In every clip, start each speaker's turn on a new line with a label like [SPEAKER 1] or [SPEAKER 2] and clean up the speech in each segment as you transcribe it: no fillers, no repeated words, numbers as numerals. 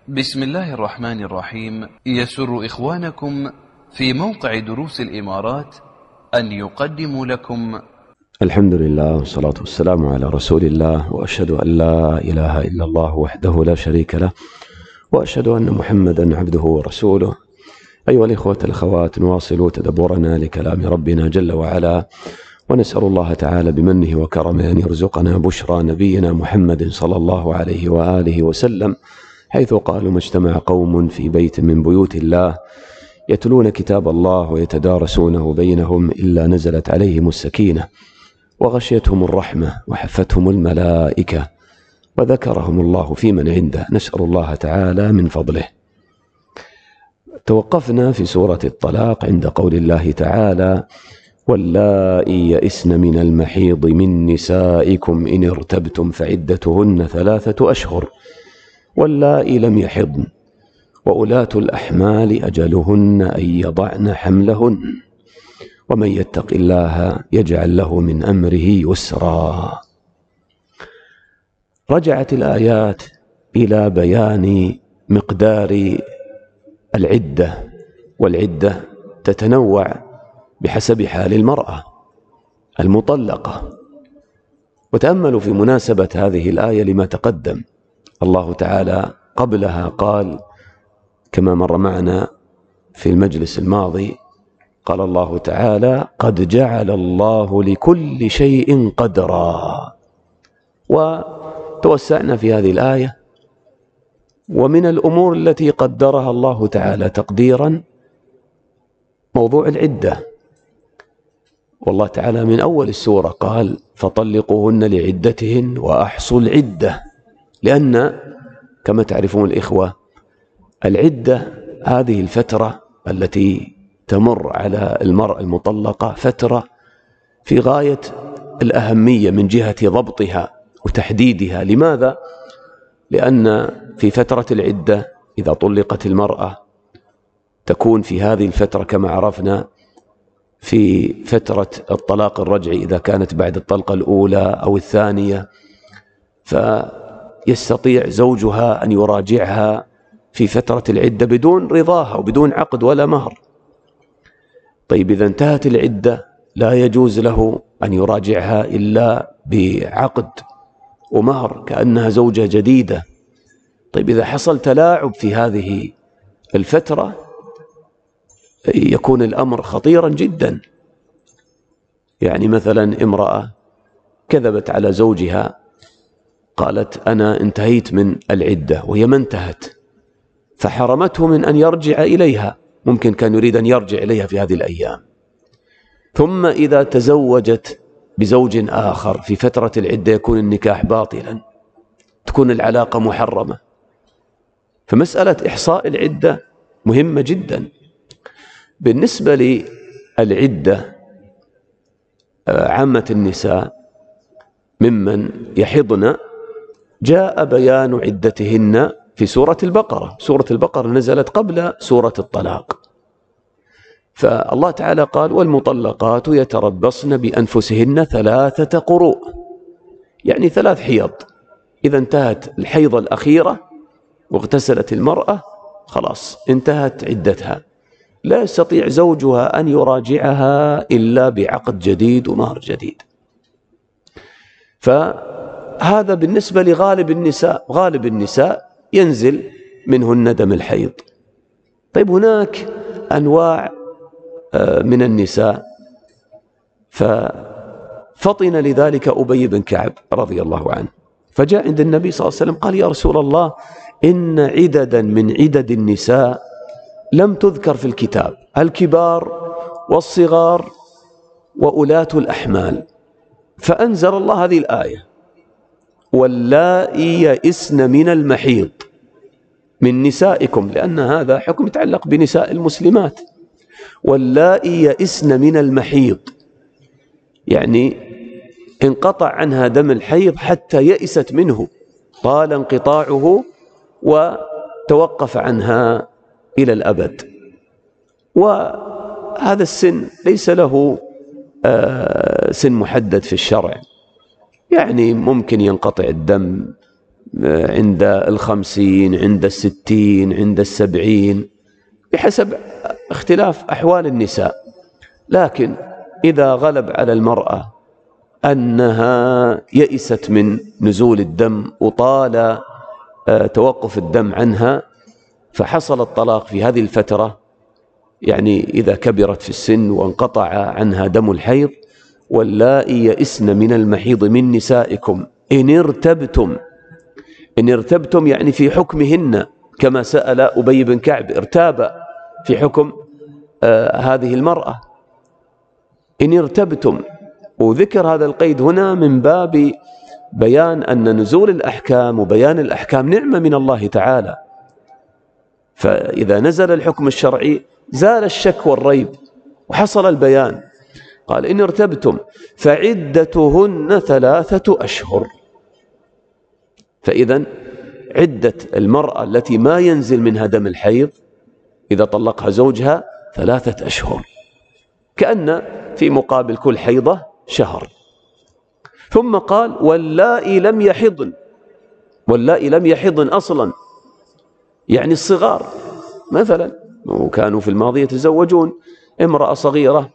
[SPEAKER 1] بسم الله الرحمن الرحيم. يسر إخوانكم في موقع دروس الإمارات أن يقدموا لكم
[SPEAKER 2] الحمد لله والصلاة والسلام على رسول الله، وأشهد أن لا إله إلا الله وحده لا شريك له، وأشهد أن محمدا عبده ورسوله. أيها الإخوة الأخوات، نواصل تدبرنا لكلام ربنا جل وعلا، ونسأل الله تعالى بمنه وكرمه أن يرزقنا بشرى نبينا محمد صلى الله عليه وآله وسلم، حيث قالوا: ما اجتمع قوم في بيت من بيوت الله يتلون كتاب الله ويتدارسونه بينهم إلا نزلت عليهم السكينة وغشيتهم الرحمة وحفتهم الملائكة وذكرهم الله في من عنده. نسأل الله تعالى من فضله. توقفنا في سورة الطلاق عند قول الله تعالى: واللائي يئسن من المحيض من نسائكم إن ارتبتم فعدتهن 3 أشهر واللائي لم يحضن وأولاة الأحمال أجلهن أن يضعن حملهن ومن يتق الله يجعل له من أمره يسرا. رجعت الآيات إلى بيان مقدار العدة، والعدة تتنوع بحسب حال المرأة المطلقة. وتأملوا في مناسبة هذه الآية لما تقدم. الله تعالى قبلها قال كما مر معنا في المجلس الماضي، قال الله تعالى: قد جعل الله لكل شيء قدرا. وتوسعنا في هذه الآية، ومن الأمور التي قدرها الله تعالى تقديرا موضوع العدة. والله تعالى من أول السورة قال: فطلقوهن لعدتهن وأحصوا العدة، لأن كما تعرفون الإخوة العدة هذه الفترة التي تمر على المرأة المطلقة فترة في غاية الأهمية من جهة ضبطها وتحديدها. لماذا؟ لأن في فترة العدة إذا طلقت المرأة تكون في هذه الفترة كما عرفنا في فترة الطلاق الرجعي إذا كانت بعد الطلقة الأولى أو الثانية، فيستطيع زوجها أن يراجعها في فترة العدة بدون رضاها وبدون عقد ولا مهر. طيب إذا انتهت العدة لا يجوز له أن يراجعها إلا بعقد ومهر كأنها زوجة جديدة. طيب إذا حصل تلاعب في هذه الفترة يكون الأمر خطيرا جدا. يعني مثلا امرأة كذبت على زوجها، قالت: أنا انتهيت من العدة، وهي ما انتهت، فحرمته من أن يرجع إليها. ممكن كان يريد أن يرجع إليها في هذه الأيام. ثم إذا تزوجت بزوج آخر في فترة العدة يكون النكاح باطلا، تكون العلاقة محرمة. فمسألة إحصاء العدة مهمة جدا. بالنسبة للعدة عامة النساء ممن يحضن جاء بيان عدتهن في سورة البقرة. سورة البقرة نزلت قبل سورة الطلاق، فالله تعالى قال: والمطلقات يتربصن بأنفسهن 3 قروء، يعني 3 حيض. إذا انتهت الحيضة الأخيرة واغتسلت المرأة خلاص انتهت عدتها، لا يستطيع زوجها أن يراجعها إلا بعقد جديد ومهر جديد. فهذا بالنسبة لغالب النساء. غالب النساء ينزل منهن دم الحيض. طيب هناك أنواع من النساء، ففطن لذلك أبي بن كعب رضي الله عنه، فجاء عند النبي صلى الله عليه وسلم قال: يا رسول الله، إن عددا من عدد النساء لم تذكر في الكتاب، الكبار والصغار وأولاة الأحمال. فأنزل الله هذه الآية: واللائي يئسن من المحيض من نسائكم، لأن هذا حكم يتعلق بنساء المسلمات. واللائي يئسن من المحيض يعني انقطع عنها دم الحيض حتى يئست منه، طال انقطاعه وتوقف عنها إلى الأبد. وهذا السن ليس له سن محدد في الشرع، يعني ممكن ينقطع الدم عند 50، عند 60، عند 70، بحسب اختلاف أحوال النساء. لكن إذا غلب على المرأة أنها يئست من نزول الدم وطال توقف الدم عنها، فحصل الطلاق في هذه الفترة، يعني إذا كبرت في السن وانقطع عنها دم الحيض: واللائي يئسن من المحيض من نسائكم إن ارتبتم. إن ارتبتم يعني في حكمهن، كما سأل أبي بن كعب، ارتاب في حكم هذه المرأة. إن ارتبتم، وذكر هذا القيد هنا من باب بيان أن نزول الأحكام وبيان الأحكام نعمة من الله تعالى، فإذا نزل الحكم الشرعي زال الشك والريب وحصل البيان. قال: إن ارتبتم فعدتهن 3 أشهر. فإذا عدة المرأة التي ما ينزل منها دم الحيض إذا طلقها زوجها 3 أشهر، كأن في مقابل كل حيضة شهر. ثم قال: واللائي لم يحضن. واللائي لم يحضن أصلا يعني الصغار، مثلا وكانوا في الماضي يتزوجون امرأة صغيرة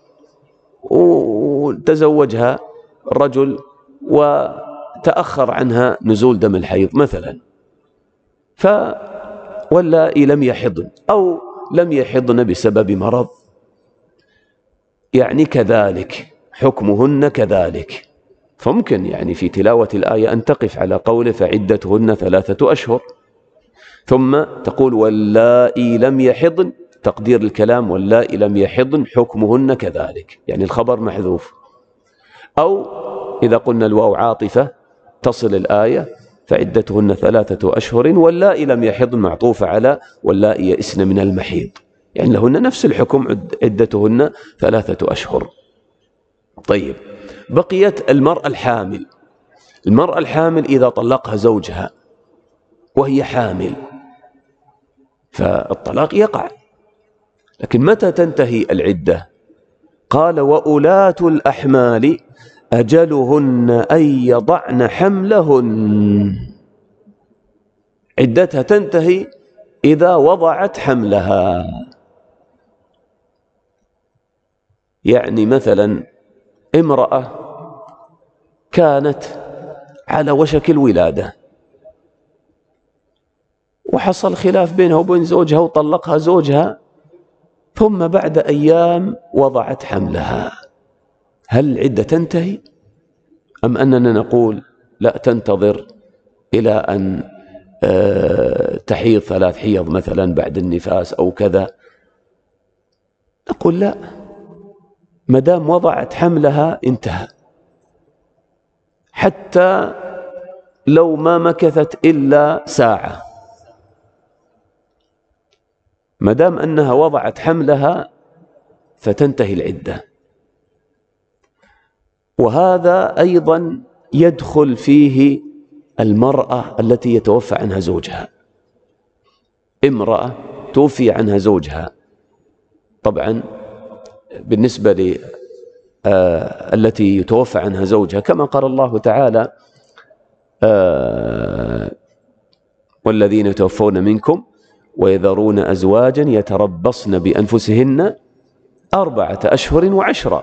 [SPEAKER 2] وتزوجها رجل وتأخر عنها نزول دم الحيض مثلا، واللائي لم يحضن أو لم يحضن بسبب مرض، يعني كذلك حكمهن كذلك. فممكن يعني في تلاوة الآية أن تقف على قوله فعدتهن 3 أشهر، ثم تقول واللائي لم يحضن، تقدير الكلام واللائي لم يحضن حكمهن كذلك، يعني الخبر محذوف. أو إذا قلنا الواو عاطفة تصل الآية فعدتهن 3 أشهر واللائي لم يحضن معطوفة على واللائي يئسن من المحيض، يعني لهن نفس الحكم، عدتهن 3 أشهر. طيب، بقيت المرأة الحامل. المرأة الحامل إذا طلقها زوجها وهي حامل فالطلاق يقع، لكن متى تنتهي العدة؟ قال: وأولاة الأحمال أجلهن أن يضعن حملهن. عدتها تنتهي إذا وضعت حملها. يعني مثلا امرأة كانت على وشك الولادة وحصل خلاف بينها وبين زوجها وطلقها زوجها، ثم بعد أيام وضعت حملها، هل العدة تنتهي أم أننا نقول لا، تنتظر إلى أن تحيض 3 حيض مثلا بعد النفاس أو كذا؟ نقول لا، مدام وضعت حملها انتهى، حتى لو ما مكثت إلا ساعة، مدام أنها وضعت حملها فتنتهي العدة. وهذا أيضا يدخل فيه المرأة التي يتوفى عنها زوجها. امرأة توفي عنها زوجها، طبعا بالنسبة التي يتوفى عنها زوجها كما قال الله تعالى: والذين يتوفون منكم ويذرون أزواجا يتربصن بأنفسهن 4 أشهر و10.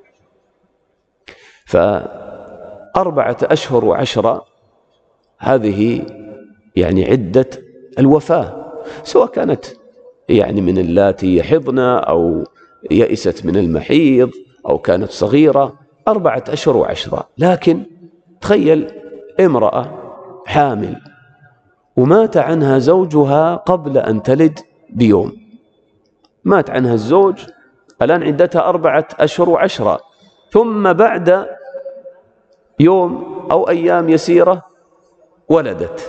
[SPEAKER 2] ف4 أشهر و10 هذه يعني عدة الوفاة، سواء كانت يعني من اللاتي يحضن أو يئست من المحيض أو كانت صغيرة، 4 أشهر و10. لكن تخيل امرأة حامل ومات عنها زوجها قبل أن تلد بيوم، مات عنها الزوج، الآن عدتها 4 أشهر و10، ثم بعد يوم أو أيام يسيرة ولدت،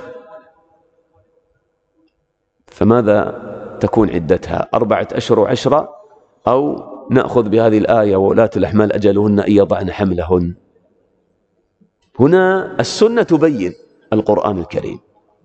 [SPEAKER 2] فماذا تكون عدتها؟ 4 أشهر و10، أو نأخذ بهذه الآية وولاة الأحمال أجلهن أن يضعن حملهن؟ هنا السنة تبين القرآن الكريم،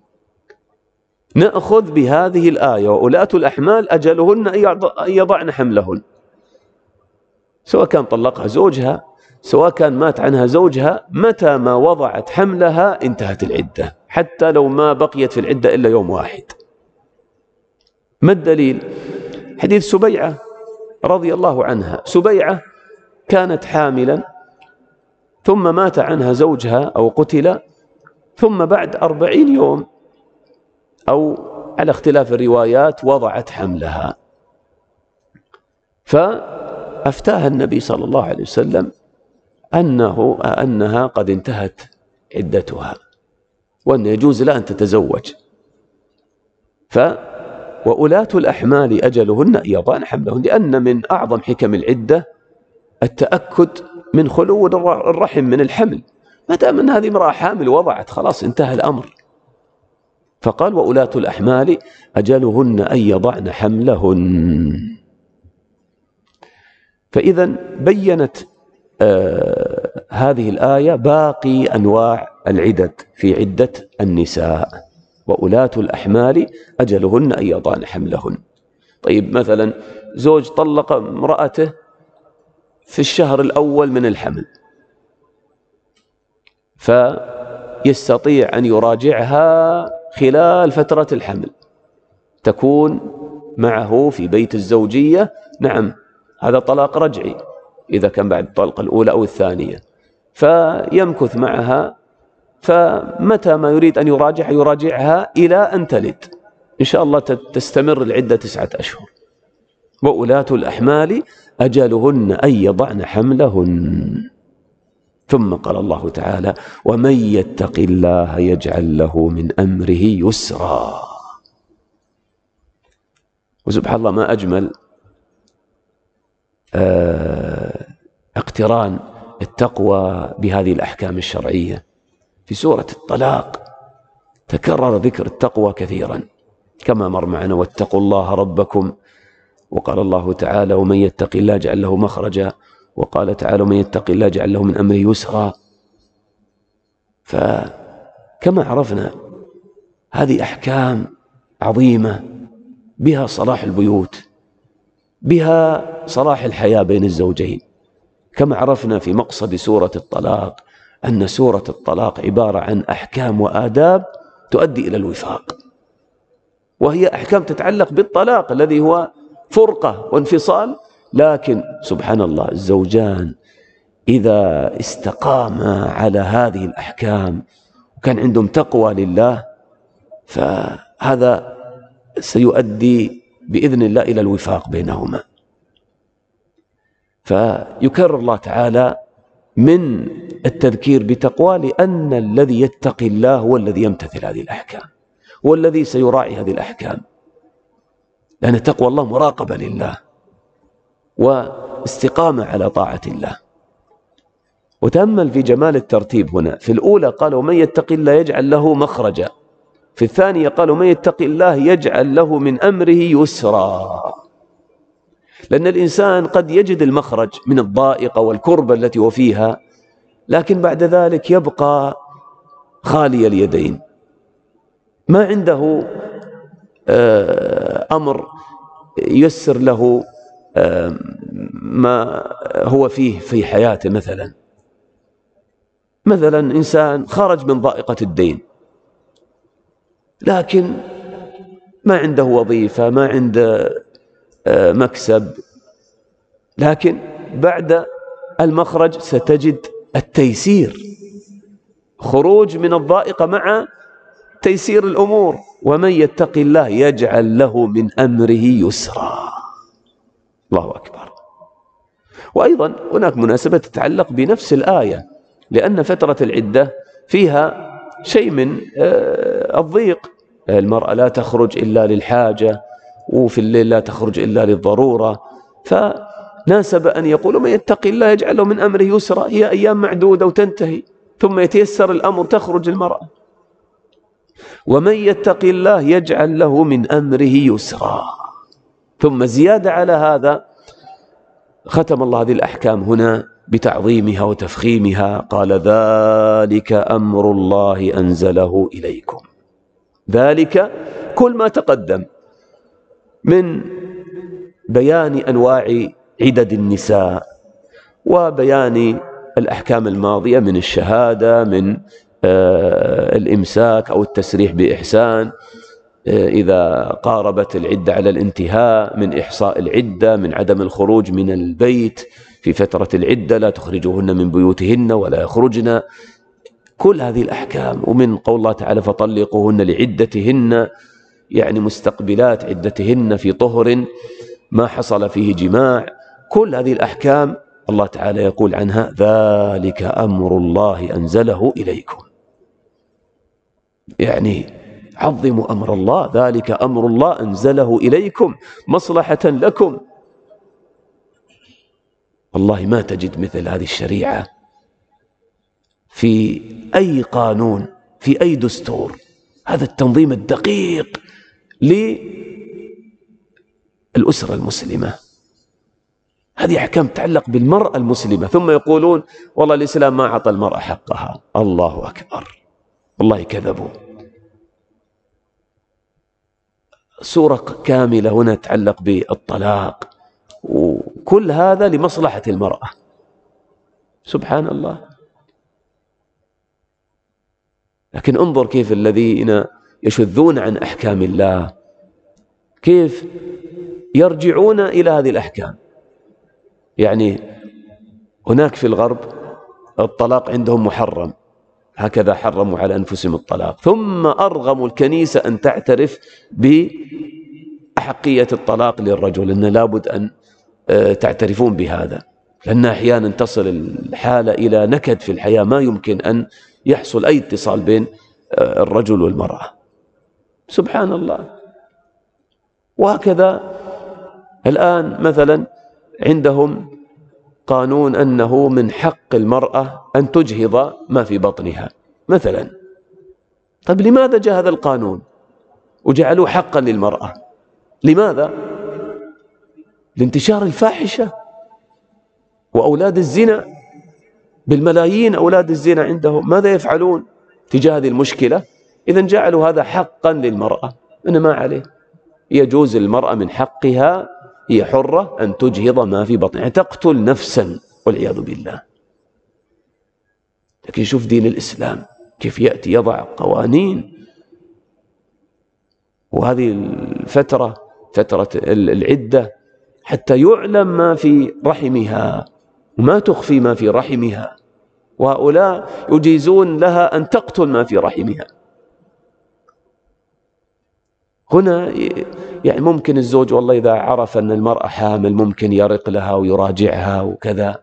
[SPEAKER 2] نأخذ بهذه الآية وولاة الأحمال أجلهن أن يضعن حملهن، سواء كان طلقها زوجها سواء كان مات عنها زوجها، متى ما وضعت حملها انتهت العدة حتى لو ما بقيت في العدة إلا يوم واحد. ما الدليل؟ حديث سبيعة رضي الله عنها. سبيعة كانت حاملا ثم مات عنها زوجها أو قتل، ثم بعد 40 يوم أو على اختلاف الروايات وضعت حملها، فأفتاها النبي صلى الله عليه وسلم أنها قد انتهت عدتها وأن يجوز لها أن تتزوج. وأولاة الأحمال أجلهن أن يضعن حملهن، لأن من أعظم حكم العدة التأكد من خلو الرحم من الحمل. ما دام أن هذه امرأة حامل وضعت خلاص انتهى الأمر. فقال وأولاة الأحمال أجلهن أن يضعن حملهن. فإذا بينت هذه الآية باقي أنواع العدد في عدة النساء. وأولاة الأحمال أجلهن أن يضعن حملهن. طيب مثلا زوج طلق امرأته في الشهر الأول من الحمل، فيستطيع أن يراجعها خلال فترة الحمل، تكون معه في بيت الزوجية. نعم، هذا طلاق رجعي إذا كان بعد الطلقة الأولى أو الثانية، فيمكث معها، فمتى ما يريد أن يراجعها إلى أن تلد إن شاء الله تستمر العدة 9 أشهر. وأولاة الأحمال أجلهن أن يضعن حملهن. ثم قال الله تعالى ومن يتق الله يجعل له من أمره يسرا. وسبحان الله ما أجمل اقتران التقوى بهذه الأحكام الشرعية. في سورة الطلاق تكرر ذكر التقوى كثيرا كما مر معنا واتقوا الله ربكم، وقال الله تعالى ومن يتق الله يجعل له مخرجا، وقال تعالى ومن يتق الله يجعل له من أمره يسرا. فكما عرفنا هذه أحكام عظيمة بها صلاح البيوت، بها صلاح الحياة بين الزوجين. كما عرفنا في مقصد سورة الطلاق أن سورة الطلاق عبارة عن أحكام وآداب تؤدي إلى الوفاق، وهي أحكام تتعلق بالطلاق الذي هو فرقة وانفصال. لكن سبحان الله الزوجان إذا استقاما على هذه الأحكام وكان عندهم تقوى لله فهذا سيؤدي بإذن الله إلى الوفاق بينهما. فيكرر الله تعالى من التذكير بتقوى، لأن الذي يتقي الله هو الذي يمتثل هذه الأحكام، هو الذي سيراعي هذه الأحكام، لأن تقوى الله مراقبة لله واستقامة على طاعة الله. وتأمل في جمال الترتيب هنا. في الأولى قال ومن يتق الله يجعل له مخرجا، في الثانية قال ومن يتق الله يجعل له من أمره يسرا. لأن الإنسان قد يجد المخرج من الضائقة والكربة التي هو فيها، لكن بعد ذلك يبقى خالي اليدين، ما عنده أمر ييسر له ما هو فيه في حياته. مثلا إنسان خرج من ضائقة الدين، لكن ما عنده وظيفة، ما عنده مكسب، لكن بعد المخرج ستجد التيسير، خروج من الضائقة مع تيسير الأمور. ومن يتق الله يجعل له من أمره يسرا. الله أكبر. وأيضا هناك مناسبة تتعلق بنفس الآية، لأن فترة العدة فيها شيء من الضيق. المرأة لا تخرج إلا للحاجة، وفي الليل لا تخرج إلا للضرورة، فناسب أن يقول من يتق الله يجعل له من أمره يسرا. هي أيام معدودة وتنتهي، ثم يتيسر الأمر تخرج المرأة. ومن يتق الله يجعل له من أمره يسرا. ثم زيادة على هذا ختم الله هذه الأحكام هنا بتعظيمها وتفخيمها. قال ذلك أمر الله أنزله إليكم. ذلك كل ما تقدم من بيان أنواع عدد النساء وبيان الأحكام الماضية من الشهادة، من الإمساك أو التسريح بإحسان، إذا قاربت العدة على الانتهاء، من إحصاء العدة، من عدم الخروج من البيت في فترة العدة، لا تخرجوهن من بيوتهن ولا يخرجن، كل هذه الأحكام. ومن قول الله تعالى فطلقوهن لعدتهن، يعني مستقبلات عدتهن في طهر ما حصل فيه جماع. كل هذه الأحكام الله تعالى يقول عنها ذلك أمر الله أنزله إليكم، يعني عظموا أمر الله، ذلك أمر الله أنزله إليكم مصلحة لكم. والله ما تجد مثل هذه الشريعة في أي قانون، في أي دستور. هذا التنظيم الدقيق للأسرة المسلمة، هذه أحكام تتعلق بالمرأة المسلمة. ثم يقولون والله الإسلام ما أعطى المرأة حقها. الله أكبر، والله كذبوا. سورة كاملة هنا تتعلق بالطلاق، وكل هذا لمصلحة المرأة. سبحان الله. لكن انظر كيف الذين يشذون عن أحكام الله كيف يرجعون إلى هذه الأحكام. يعني هناك في الغرب الطلاق عندهم محرم، هكذا حرموا على أنفسهم الطلاق، ثم أرغموا الكنيسة أن تعترف بأحقية الطلاق للرجل، أن لابد أن تعترفون بهذا، لأن أحيانا تصل الحالة إلى نكد في الحياة، ما يمكن أن يحصل أي اتصال بين الرجل والمرأة. سبحان الله. وهكذا الآن مثلا عندهم قانون أنه من حق المرأة أن تجهض ما في بطنها مثلا. طيب لماذا جاء هذا القانون وجعلوه حقا للمرأة؟ لماذا؟ لانتشار الفاحشة وأولاد الزنا، بالملايين أولاد الزنا عندهم. ماذا يفعلون تجاه هذه المشكلة؟ إذن جعلوا هذا حقا للمرأة، إنما ما عليه، يجوز المرأة من حقها، هي حرة أن تجهض ما في بطنها، تقتل نفسا والعياذ بالله. لكن شوف دين الإسلام كيف يأتي يضع قوانين. وهذه الفترة، فترة العدة، حتى يعلم ما في رحمها وما تخفي ما في رحمها، وهؤلاء يجيزون لها أن تقتل ما في رحمها. هنا يعني ممكن الزوج والله إذا عرف أن المرأة حامل ممكن يرق لها ويراجعها وكذا،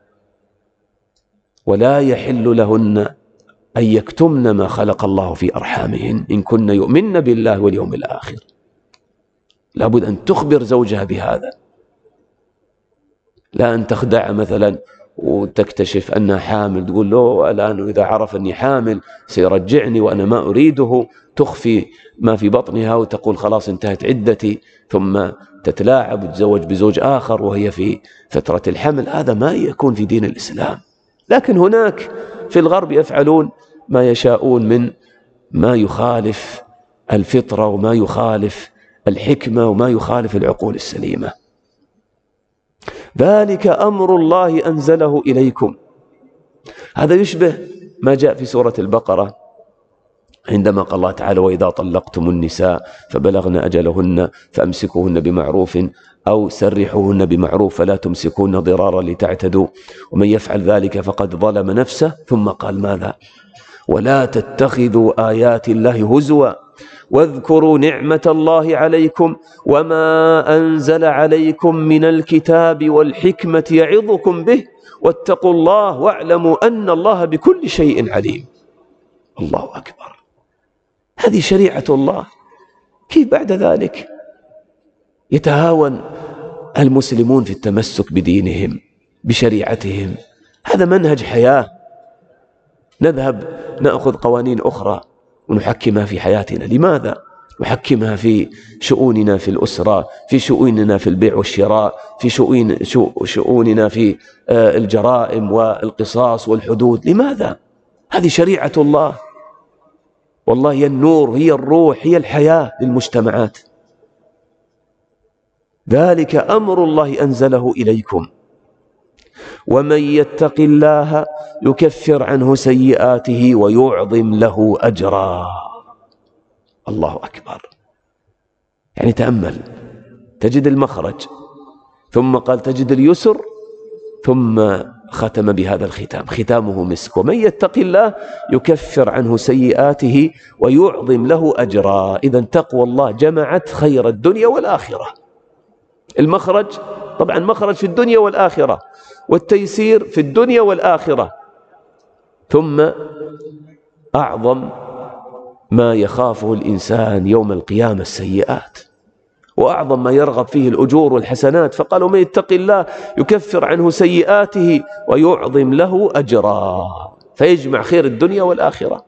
[SPEAKER 2] ولا يحل لهن أن يكتمن ما خلق الله في أرحامهن إن كن يؤمن بالله واليوم الآخر. لابد أن تخبر زوجها بهذا، لا أن تخدع مثلا وتكتشف أنها حامل تقول له الآن إذا عرف أني حامل سيرجعني وأنا ما أريده، تخفي ما في بطنها وتقول خلاص انتهت عدتي، ثم تتلاعب وتتزوج بزوج آخر وهي في فترة الحمل. هذا ما يكون في دين الإسلام. لكن هناك في الغرب يفعلون ما يشاءون من ما يخالف الفطرة وما يخالف الحكمة وما يخالف العقول السليمة. ذلك أمر الله أنزله إليكم. هذا يشبه ما جاء في سورة البقرة عندما قال الله تعالى وإذا طلقتم النساء فبلغن أجلهن فأمسكوهن بمعروف أو سرحوهن بمعروف فلا تمسكوهن ضرارا لتعتدوا ومن يفعل ذلك فقد ظلم نفسه. ثم قال ماذا؟ ولا تتخذوا آيات الله هزوا واذكروا نعمة الله عليكم وما أنزل عليكم من الكتاب والحكمة يعظكم به واتقوا الله واعلموا أن الله بكل شيء عليم. الله أكبر. هذه شريعة الله. كيف بعد ذلك يتهاون المسلمون في التمسك بدينهم بشريعتهم؟ هذا منهج حياة. نذهب نأخذ قوانين أخرى ونحكمها في حياتنا. لماذا؟ نحكمها في شؤوننا في الأسرة، في شؤوننا في البيع والشراء، في شؤوننا في الجرائم والقصاص والحدود. لماذا؟ هذه شريعة الله. والله هي النور، هي الروح، هي الحياة للمجتمعات. ذلك أمر الله أنزله إليكم ومن يتق الله يكفر عنه سيئاته ويعظم له أجرا. الله أكبر. يعني تأمل، تجد المخرج، ثم قال تجد اليسر، ثم ختم بهذا الختام، ختامه مسك. ومن يتق الله يكفر عنه سيئاته ويعظم له أجرا. إذن تقوى الله جمعت خير الدنيا والآخرة. المخرج طبعا مخرج في الدنيا والآخرة، والتيسير في الدنيا والآخرة. ثم أعظم ما يخافه الإنسان يوم القيامة السيئات، وأعظم ما يرغب فيه الأجور والحسنات. فقالوا من يتق الله يكفر عنه سيئاته ويعظم له أجرا، فيجمع خير الدنيا والآخرة.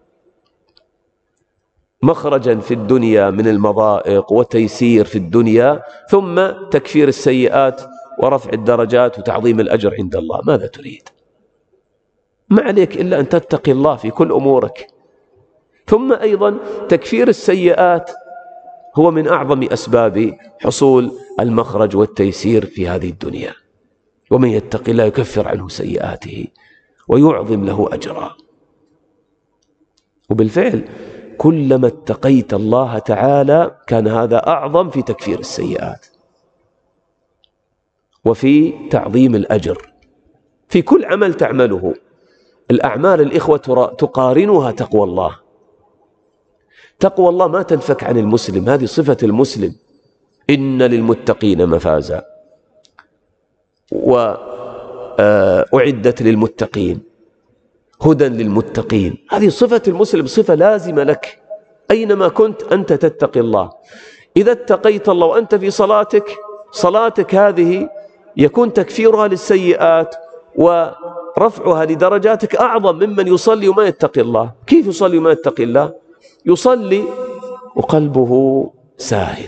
[SPEAKER 2] مخرجا في الدنيا من المضائق وتيسير في الدنيا، ثم تكفير السيئات ورفع الدرجات وتعظيم الأجر عند الله. ماذا تريد؟ ما عليك إلا أن تتقي الله في كل أمورك. ثم أيضا تكفير السيئات هو من أعظم أسباب حصول المخرج والتيسير في هذه الدنيا. ومن يتق الله يكفر عنه سيئاته ويعظم له أجرا. وبالفعل كلما اتقيت الله تعالى كان هذا أعظم في تكفير السيئات وفي تعظيم الأجر في كل عمل تعمله. الأعمال الإخوة تقارنها تقوى الله. تقوى الله ما تنفك عن المسلم، هذه صفة المسلم. إن للمتقين مفازا وأعدت للمتقين هدى للمتقين. هذه صفة المسلم، صفة لازمة لك أينما كنت أنت تتقي الله. إذا اتقيت الله وأنت في صلاتك هذه يكون تكفيرها للسيئات ورفعها لدرجاتك أعظم ممن يصلي وما يتقي الله. كيف يصلي وما يتقي الله؟ يصلي وقلبه ساهٍ،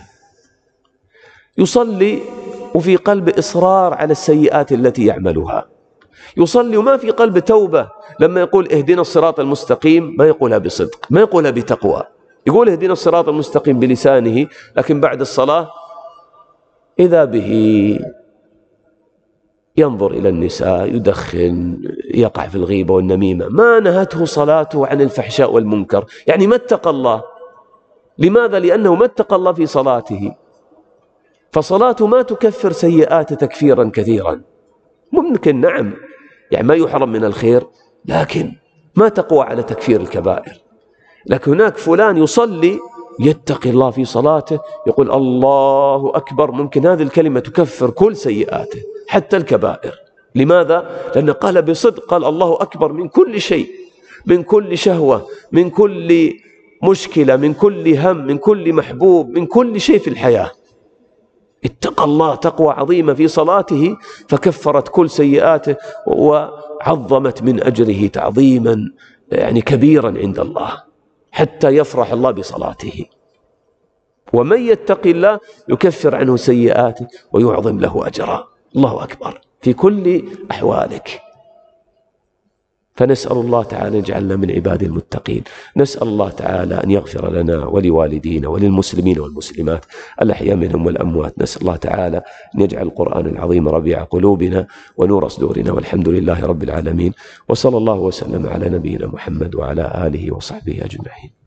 [SPEAKER 2] يصلي وفي قلب إصرار على السيئات التي يعملها، يصلي وما في قلب توبة. لما يقول اهدنا الصراط المستقيم ما يقولها بصدق، ما يقولها بتقوى، يقول اهدنا الصراط المستقيم بلسانه، لكن بعد الصلاة إذا به ينظر إلى النساء، يدخن، يقع في الغيبة والنميمة. ما نهته صلاته عن الفحشاء والمنكر، يعني ما اتقى الله. لماذا؟ لأنه ما اتقى الله في صلاته. فصلاته ما تكفر سيئات تكفيرا كثيرا. ممكن نعم يعني ما يحرم من الخير، لكن ما تقوى على تكفير الكبائر. لكن هناك فلان يصلي يتقي الله في صلاته، يقول الله أكبر، ممكن هذه الكلمة تكفر كل سيئاته حتى الكبائر. لماذا؟ لأنه قال بصدق، قال الله أكبر من كل شيء، من كل شهوة، من كل مشكلة، من كل هم، من كل محبوب، من كل شيء في الحياة. اتقى الله تقوى عظيمة في صلاته فكفرت كل سيئاته وعظمت من أجره تعظيما يعني كبيرا عند الله، حتى يفرح الله بصلاته. ومن يتق الله يكفر عنه سيئاته ويعظم له أجرا. الله أكبر في كل أحوالك. فنسأل الله تعالى يجعلنا من عباد المتقين. نسأل الله تعالى أن يغفر لنا ولوالدينا وللمسلمين والمسلمات الأحياء منهم والأموات. نسأل الله تعالى أن يجعل القرآن العظيم ربيع قلوبنا ونور صدورنا، والحمد لله رب العالمين. وصلى الله وسلم على نبينا محمد وعلى آله وصحبه أجمعين.